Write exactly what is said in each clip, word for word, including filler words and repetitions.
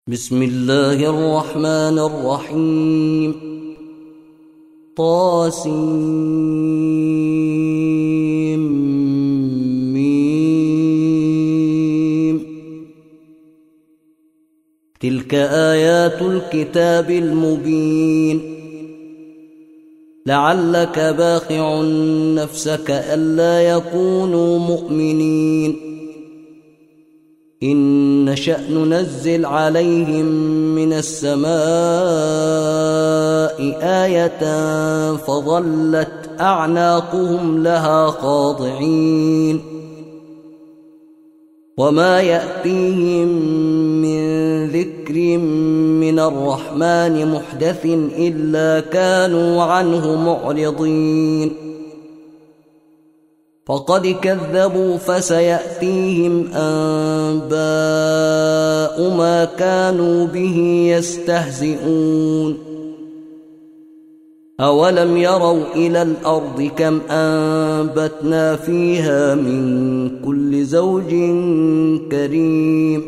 بسم الله الرحمن الرحيم. طاسيم. تلك آيات الكتاب المبين. لعلك باخع نفسك ألا يكونوا مؤمنين. إن نشأ ننزل عليهم من السماء آية فظلت أعناقهم لها خاضعين. وما يأتيهم من ذكر من الرحمن محدث إلا كانوا عنه معرضين. فقد كذبوا فسيأتيهم أنباء ما كانوا به يستهزئون. أولم يروا إلى الأرض كم أنبتنا فيها من كل زوج كريم.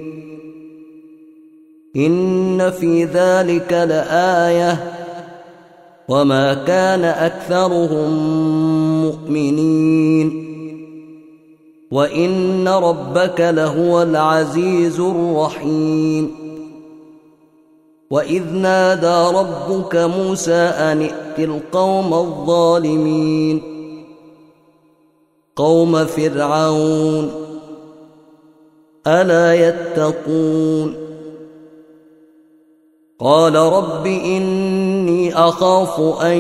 إن في ذلك لآية وما كان أكثرهم مؤمنين. وإن ربك لهو العزيز الرحيم. وإذ نادى ربك موسى أن ائت القوم الظالمين قوم فرعون ألا يتقون. قال رب إني أخاف أن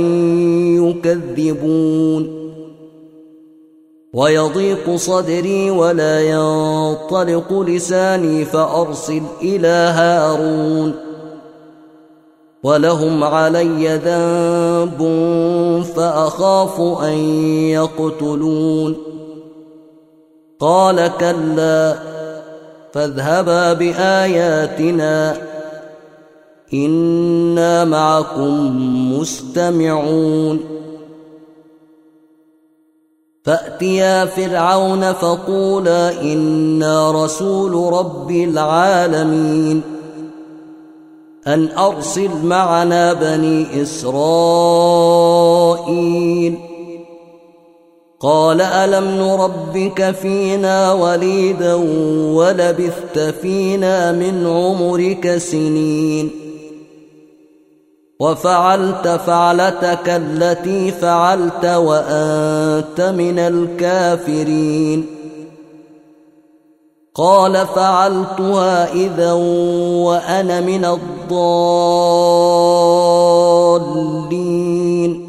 يكذبون ويضيق صدري ولا ينطلق لساني فأرسل إلى هارون ولهم علي ذنب فأخاف أن يقتلون. قال كلا فاذهبا بآياتنا إنا معكم مستمعون. فأتيا فرعون فقولا إنا رسول رب العالمين أن أرسل معنا بني إسرائيل. قال ألم نربك فينا وليدا ولبثت فينا من عمرك سنين وفعلت فعلتك التي فعلت وأنت من الكافرين. قال فعلتها إذا وأنا من الضالين.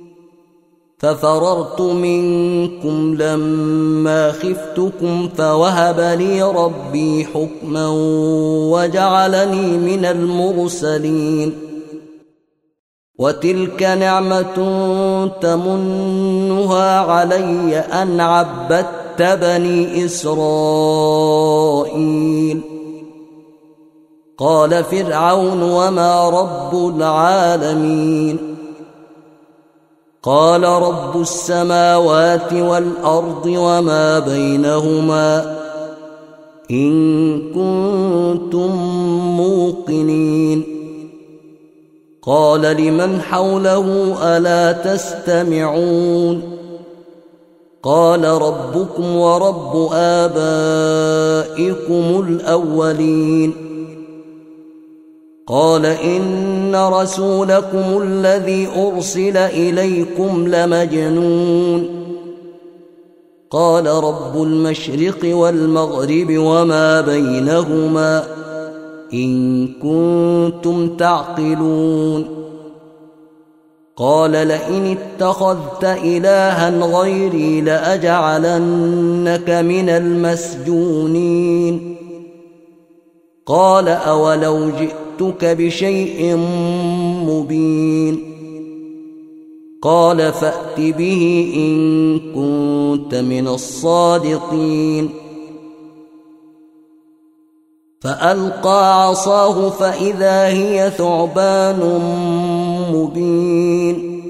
ففررت منكم لما خفتكم فوهب لي ربي حكما وجعلني من المرسلين. وتلك نعمة تمنها علي أن عبدت بني إسرائيل. قال فرعون وما رب العالمين. قال رب السماوات والأرض وما بينهما إن كنتم موقنين. قال لمن حوله ألا تستمعون. قال ربكم ورب آبائكم الأولين. قال إن رسولكم الذي أرسل إليكم لمجنون. قال رب المشرق والمغرب وما بينهما إن كنتم تعقلون. قال لئن اتخذت إلها غيري لأجعلنك من المسجونين. قال أولو جئتك بشيء مبين. قال فأت به إن كنت من الصادقين. فألقى عصاه فإذا هي ثعبان مبين.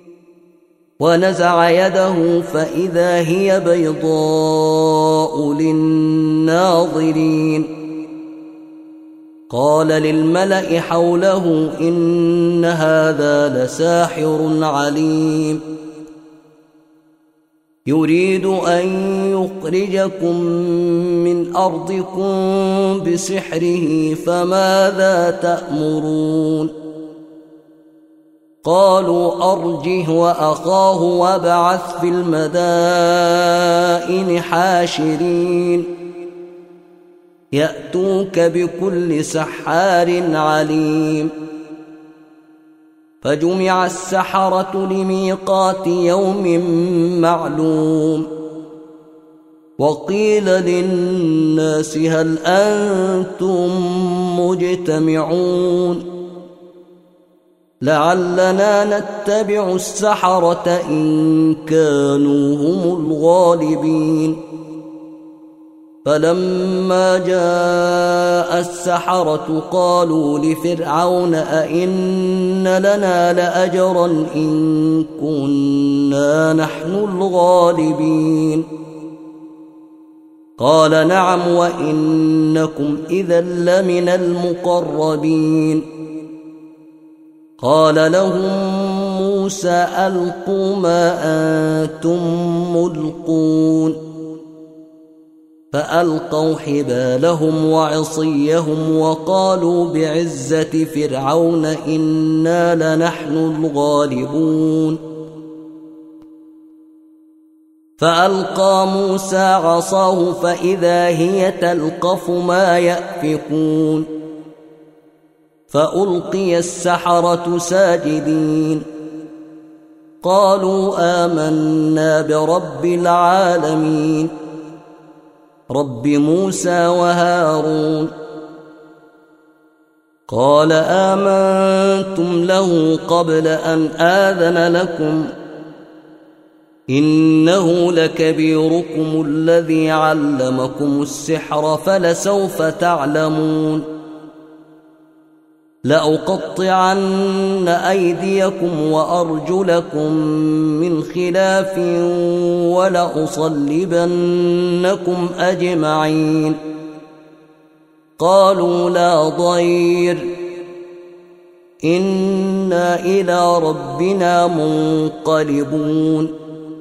ونزع يده فإذا هي بيضاء للناظرين قال للملأ حوله إن هذا لساحر عليم يريد أن يخرجكم من أرضكم بسحره فماذا تأمرون قالوا أرجه وأخاه وابعث في المدائن حاشرين يأتوك بكل سحار عليم فجمع السحرة لميقات يوم معلوم وقيل للناس هل أنتم مجتمعون لعلنا نتبع السحرة إن كانوا هم الغالبين فلما جاء السحرة قالوا لفرعون أئن لنا لأجرا إن كنا نحن الغالبين قال نعم وإنكم إذا لمن المقربين قال لهم موسى ألقوا ما أنتم ملقون فألقوا حبالهم وعصيهم وقالوا بعزة فرعون إنا لنحن الغالبون فألقى موسى عصاه فإذا هي تلقف ما يأفكون فألقي السحرة ساجدين قالوا آمنا برب العالمين رب موسى وهارون قال آمنتم له قبل أن آذن لكم إنه لكبيركم الذي علمكم السحر فلسوف تعلمون لأقطعن أيديكم وأرجلكم من خلاف ولأصلبنكم أجمعين قالوا لا ضير إنا إلى ربنا منقلبون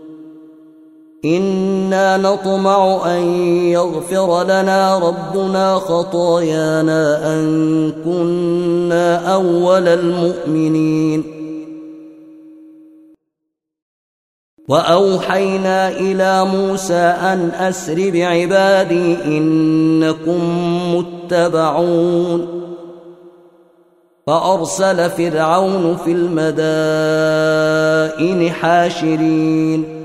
إنا نطمع أن يغفر لنا ربنا خطايانا أن كنا أول المؤمنين وأوحينا إلى موسى أن أسر بعبادي إنكم متبعون فأرسل فرعون في المدائن حاشرين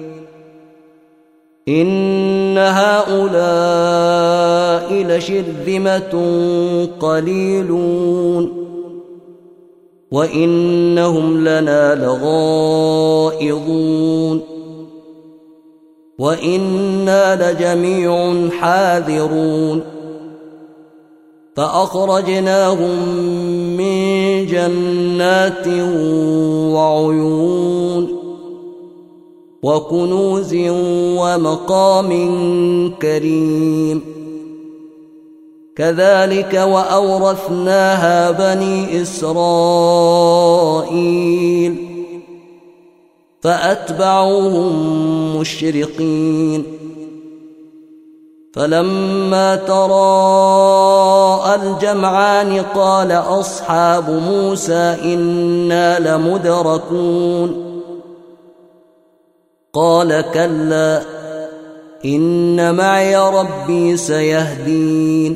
إن هؤلاء لشرذمة قليلون وإنهم لنا لغائظون وإنا لجميع حاذرون فأخرجناهم من جنات وعيون وكنوز ومقام كريم كذلك وأورثناها بني إسرائيل فأتبعوهم مشرقين فلما تراءى الجمعان قال أصحاب موسى إنا لمدركون قال كلا إن معي ربي سيهدين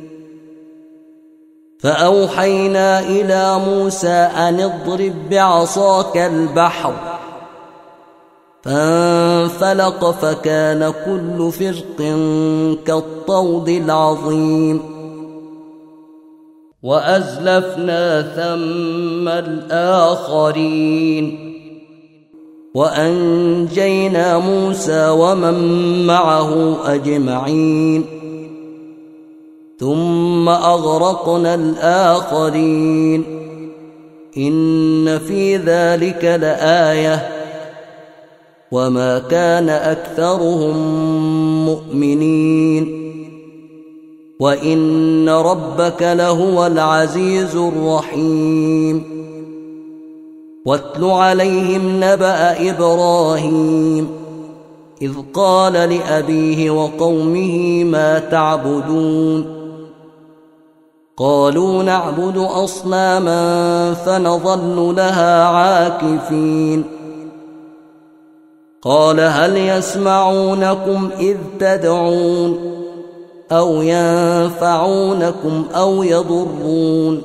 فأوحينا إلى موسى أن اضرب بعصاك البحر فانفلق فكان كل فرق كالطود العظيم وأزلفنا ثم الآخرين وأنجينا موسى ومن معه أجمعين ثم أغرقنا الآخرين إن في ذلك لآية وما كان أكثرهم مؤمنين وإن ربك لهو العزيز الرحيم واتل عليهم نبأ إبراهيم إذ قال لأبيه وقومه ما تعبدون قالوا نعبد أصناما فنظل لها عاكفين قال هل يسمعونكم إذ تدعون أو ينفعونكم أو يضرون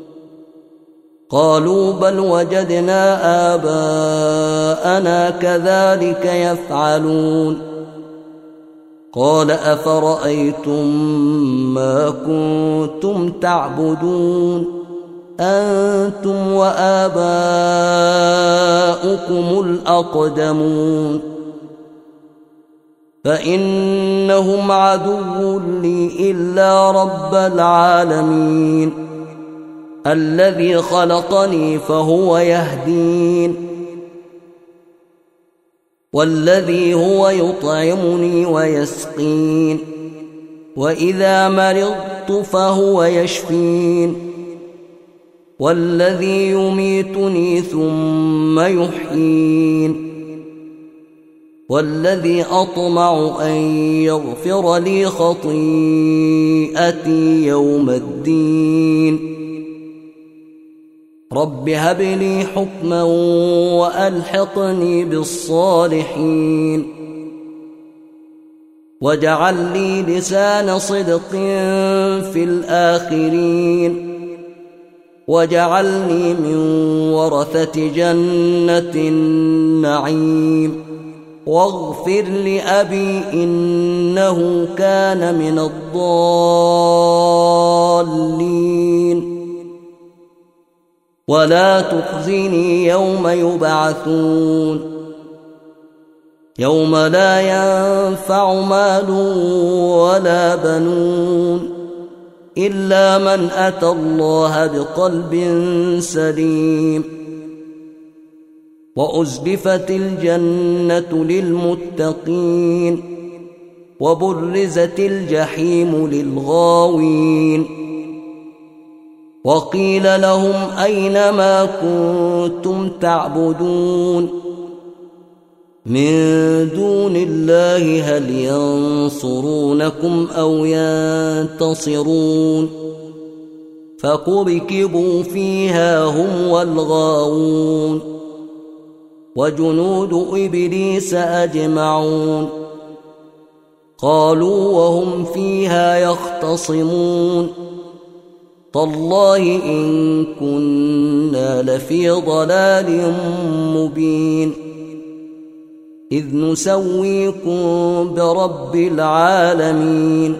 قالوا بل وجدنا آباءنا كذلك يفعلون قال أفرأيتم ما كنتم تعبدون أنتم وآباؤكم الأقدمون فإنهم عدو لي إلا رب العالمين الذي خلقني فهو يهدين والذي هو يطعمني ويسقين وإذا مرضت فهو يشفين والذي يميتني ثم يحيين والذي أطمع أن يغفر لي خطيئتي يوم الدين رب هب لي حكما وألحقني بالصالحين واجعل لي لسان صدق في الآخرين واجعلني من ورثة جنة النعيم واغفر لأبي إنه كان من الضالين ولا تخزني يوم يبعثون يوم لا ينفع مال ولا بنون إلا من أتى الله بقلب سليم وأزلفت الجنة للمتقين وبرزت الجحيم للغاوين وقيل لهم أين ما كنتم تعبدون من دون الله هل ينصرونكم أو ينتصرون فكبكبوا فيها هم والغاوون وجنود إبليس أجمعون قالوا وهم فيها يختصمون تالله إن كنا لفي ضلال مبين إذ نسويكم برب العالمين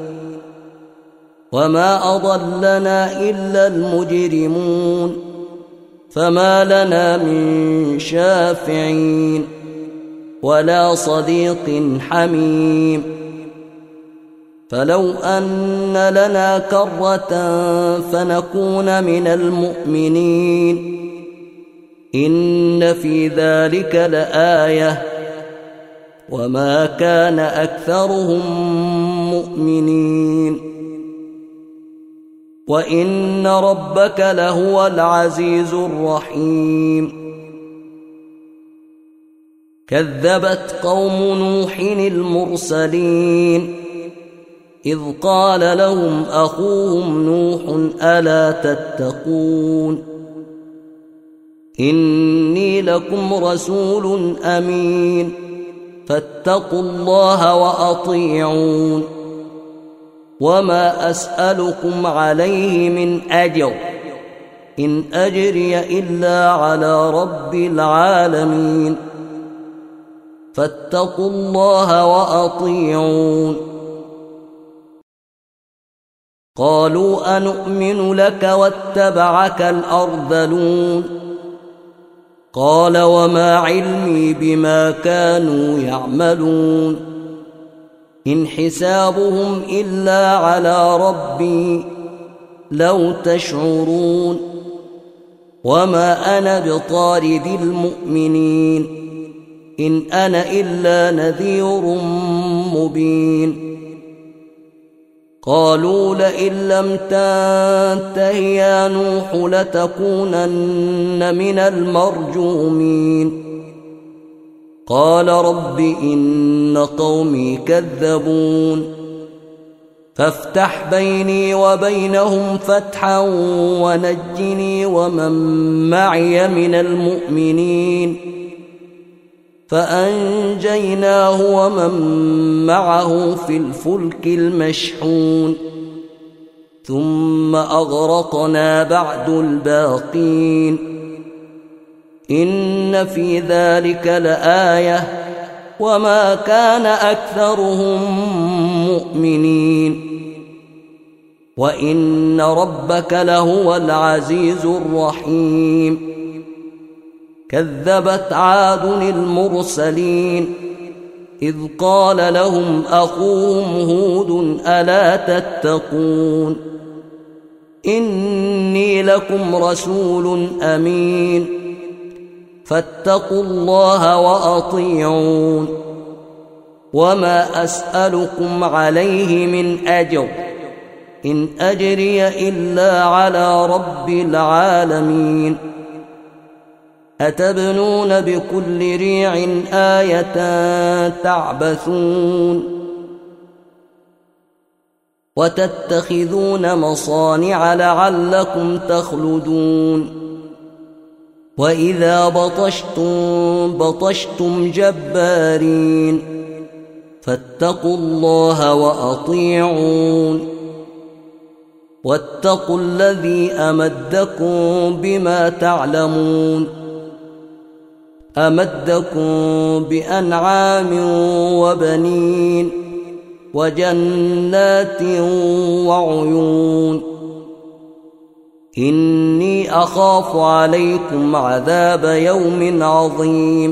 وما أضلنا إلا المجرمون فما لنا من شافعين ولا صديق حميم فلو أن لنا كرة فنكون من المؤمنين إن في ذلك لآية وما كان أكثرهم مؤمنين وإن ربك لهو العزيز الرحيم كذبت قوم نوح المرسلين إذ قال لهم أخوهم نوح ألا تتقون إني لكم رسول أمين فاتقوا الله وأطيعون وما أسألكم عليه من أجر إن أجري إلا على رب العالمين فاتقوا الله وأطيعون قالوا أنؤمن لك واتبعك الأرذلون قال وما علمي بما كانوا يعملون إن حسابهم إلا على ربي لو تشعرون وما أنا بطارد المؤمنين إن أنا إلا نذير مبين قالوا لئن لم تنته يا نوح لتكونن من المرجومين قال رب إن قومي كذبون فافتح بيني وبينهم فتحا ونجني ومن معي من المؤمنين فأنجيناه ومن معه في الفلك المشحون ثم أغرقنا بعد الباقين إن في ذلك لآية وما كان أكثرهم مؤمنين وإن ربك لهو العزيز الرحيم كذبت عاد المرسلين إذ قال لهم أخوهم هود ألا تتقون إني لكم رسول أمين فاتقوا الله وأطيعون وما أسألكم عليه من أجر إن أجري إلا على رب العالمين أتبنون بكل ريع آية تعبثون وتتخذون مصانع لعلكم تخلدون وإذا بطشتم بطشتم جبارين فاتقوا الله وأطيعون واتقوا الذي أمدكم بما تعلمون أمدكم بأنعام وبنين وجنات وعيون إني أخاف عليكم عذاب يوم عظيم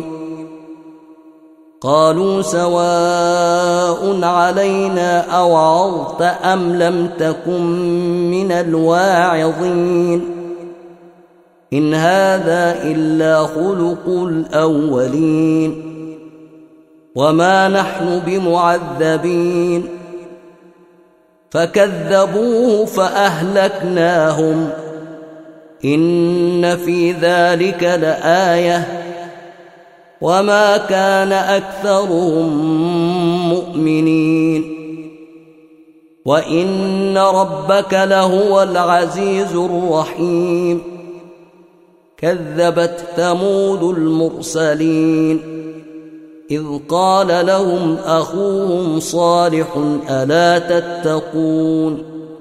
قالوا سواء علينا أوعظت أم لم تكن من الواعظين إن هذا إلا خلق الأولين وما نحن بمعذبين فكذبوه فأهلكناهم إن في ذلك لآية وما كان أكثرهم مؤمنين وإن ربك لهو العزيز الرحيم كذبت ثمود المرسلين إذ قال لهم أخوهم صالح ألا تتقون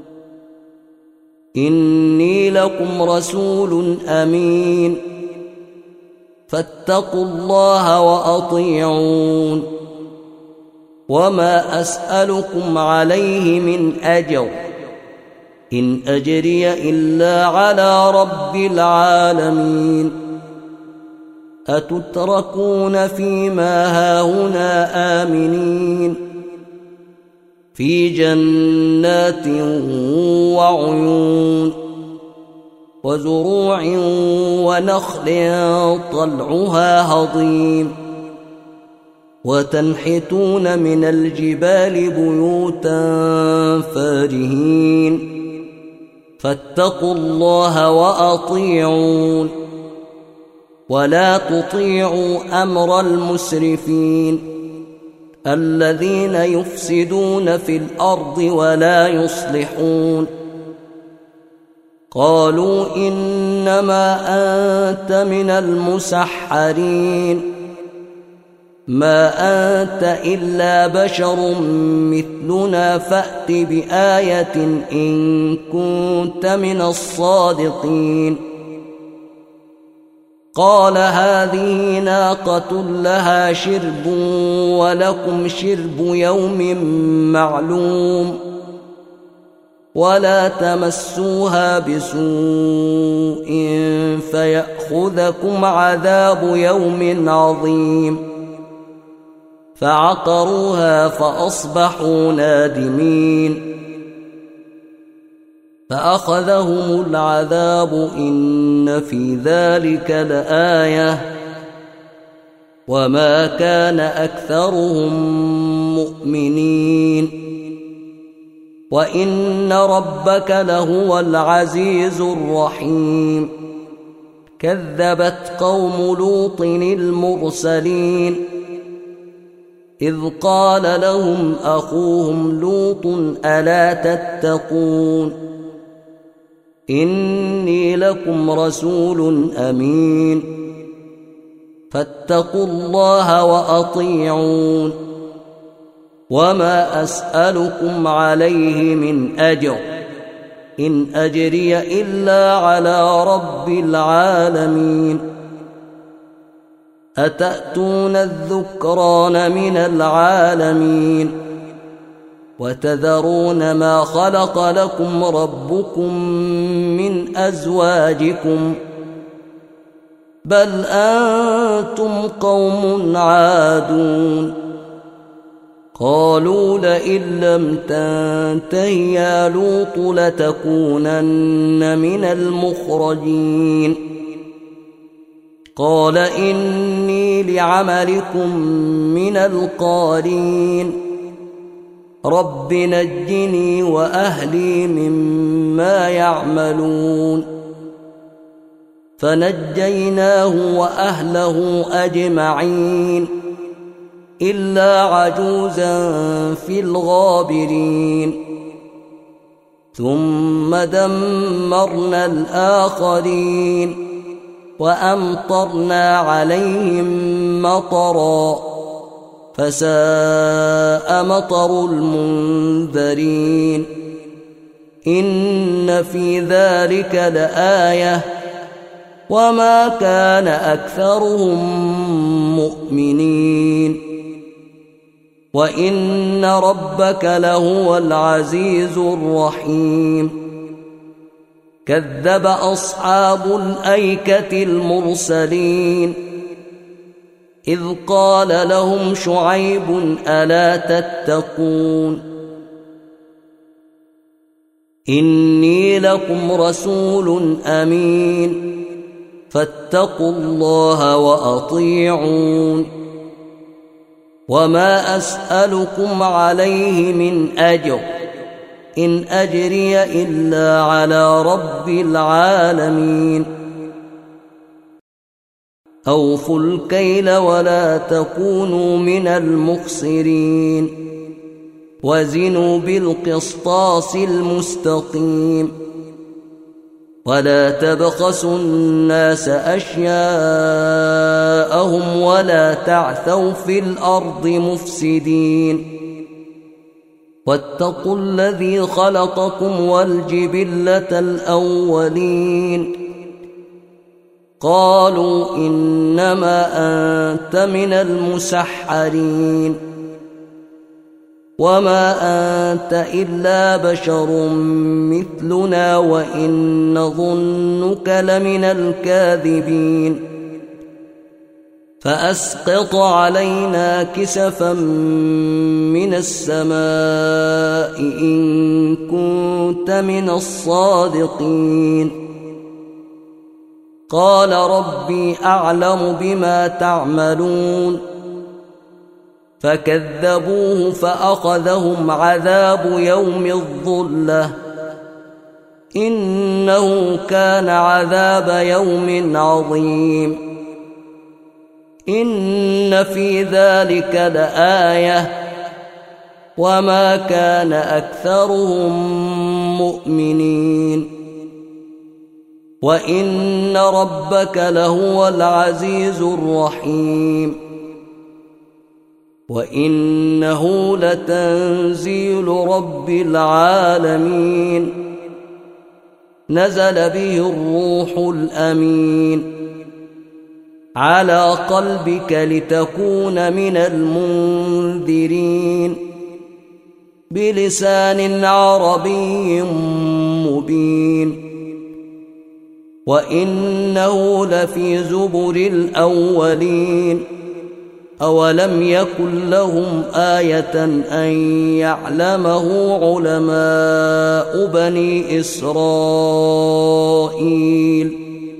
إني لكم رسول أمين فاتقوا الله وأطيعون وما أسألكم عليه من أجر إن أجري إلا على رب العالمين أتتركون فيما هاهنا آمنين في جنات وعيون وزروع ونخل طلعها هضيم وتنحتون من الجبال بيوتا فارهين فاتقوا الله وأطيعون ولا تطيعوا أمر المسرفين الذين يفسدون في الأرض ولا يصلحون قالوا إنما أنت من المسحرين ما أنت إلا بشر مثلنا فأت بآية إن كنت من الصادقين قال هذه ناقة لها شرب ولكم شرب يوم معلوم ولا تمسوها بسوء فيأخذكم عذاب يوم عظيم فعقروها فأصبحوا نادمين فأخذهم العذاب إن في ذلك لآية وما كان أكثرهم مؤمنين وإن ربك لهو العزيز الرحيم كذبت قوم لوط المرسلين إذ قال لهم أخوهم لوط ألا تتقون إني لكم رسول أمين فاتقوا الله وأطيعون وما أسألكم عليه من أجر إن أجري إلا على رب العالمين أتأتون الذكران من العالمين وتذرون ما خلق لكم ربكم من أزواجكم بل أنتم قوم عادون قالوا لئن لم تنته يا لوط لتكونن من المخرجين قال إني لعملكم من القالين رب نجني وأهلي مما يعملون فنجيناه وأهله أجمعين إلا عجوزا في الغابرين ثم دمرنا الآخرين وأمطرنا عليهم مطرا فساء مطر المنذرين إن في ذلك لآية وما كان أكثرهم مؤمنين وإن ربك لهو العزيز الرحيم كذب أصحاب الأيكة المرسلين إذ قال لهم شعيب ألا تتقون إني لكم رسول أمين فاتقوا الله وأطيعون وما أسألكم عليه من أجر إن أجري إلا على رب العالمين أوفوا الكيل ولا تكونوا من المخسرين وزنوا بالقسطاس المستقيم ولا تبخسوا الناس أشياءهم ولا تعثوا في الأرض مفسدين واتقوا الذي خلقكم والجبلة الأولين قالوا إنما أنت من المسحرين وما أنت إلا بشر مثلنا وإن نظنك لمن الكاذبين فأسقط علينا كسفا من السماء إن كنت من الصادقين قال ربي أعلم بما تعملون فكذبوه فأخذهم عذاب يوم الظلة إنه كان عذاب يوم عظيم إن في ذلك لآية وما كان أكثرهم مؤمنين وإن ربك لهو العزيز الرحيم وإنه لتنزيل رب العالمين نزل به الروح الأمين على قلبك لتكون من المنذرين بلسان عربي مبين وإنه لفي زبر الأولين أولم يكن لهم آية أن يعلمه علماء بني إسرائيل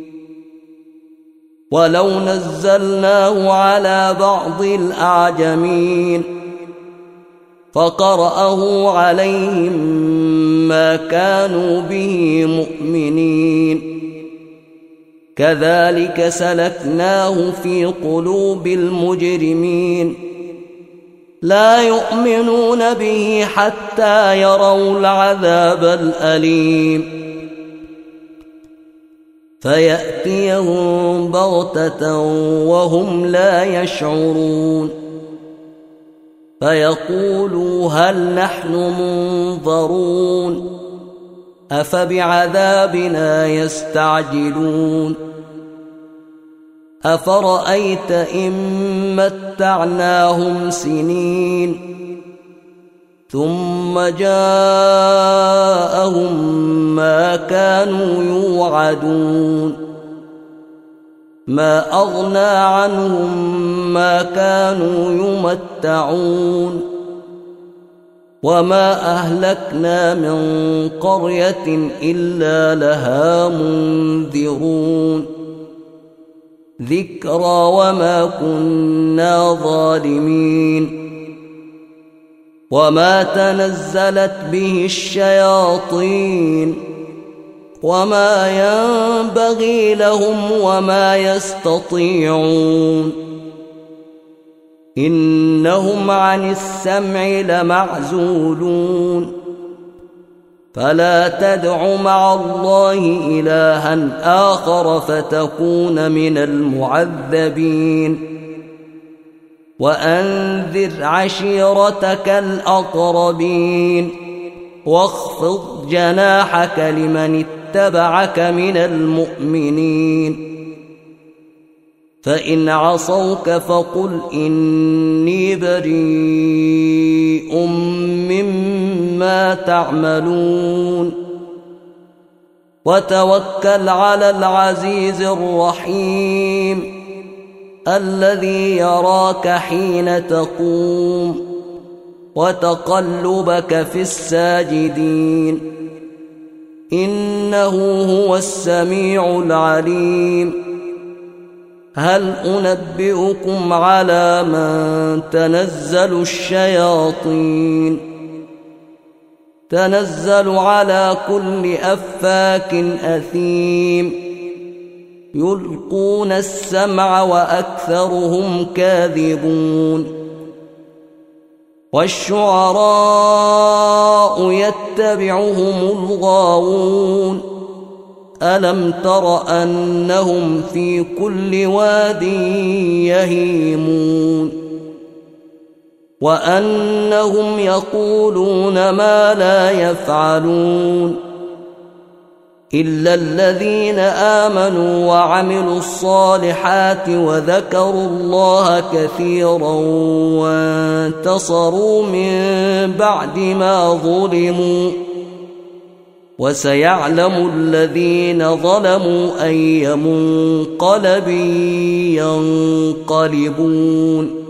ولو نزلناه على بعض الأعجمين فقرأه عليهم ما كانوا به مؤمنين كذلك سلكناه في قلوب المجرمين لا يؤمنون به حتى يروا العذاب الأليم فيأتيهم بغتة وهم لا يشعرون فيقولوا هل نحن منظرون أفبعذابنا يستعجلون أفرأيت إن متعناهم سنين ثم جاءهم ما كانوا يوعدون ما أغنى عنهم ما كانوا يمتعون وما أهلكنا من قرية إلا لها منذرون ذكرى وما كنا ظالمين وما تنزلت به الشياطين وما ينبغي لهم وما يستطيعون إنهم عن السمع لمعزولون فلا تدع مع الله إلها آخر فتكون من المعذبين وأنذر عشيرتك الأقربين واخفض جناحك لمن اتبعك من المؤمنين فإن عصوك فقل إني بريء مما تعملون وتوكل على العزيز الرحيم الذي يراك حين تقوم وتقلبك في الساجدين إنه هو السميع العليم هل أنبئكم على من تنزل الشياطين تنزل على كل أفاك أثيم يلقون السمع وأكثرهم كاذبون والشعراء يتبعهم الغاوون ألم تر أنهم في كل واد يهيمون وأنهم يقولون ما لا يفعلون إلا الذين آمنوا وعملوا الصالحات وذكروا الله كثيرا وانتصروا من بعد ما ظلموا وسيعلم الذين ظلموا أي منقلب ينقلبون